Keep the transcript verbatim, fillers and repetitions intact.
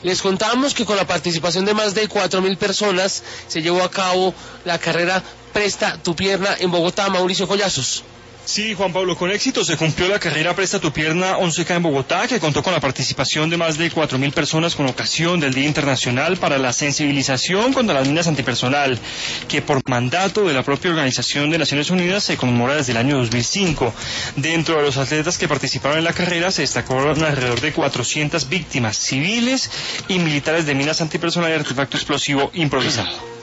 Les contamos que con la participación de más de cuatro mil personas se llevó a cabo la carrera Presta tu Pierna en Bogotá. Mauricio Collazos. Sí, Juan Pablo, con éxito se cumplió la carrera Presta tu Pierna once K en Bogotá, que contó con la participación de más de cuatro mil personas con ocasión del Día Internacional para la Sensibilización contra las Minas Antipersonal, que por mandato de la propia Organización de Naciones Unidas se conmemora desde el año dos mil cinco. Dentro de los atletas que participaron en la carrera se destacaron alrededor de cuatrocientas víctimas civiles y militares de minas antipersonal y artefacto explosivo improvisado.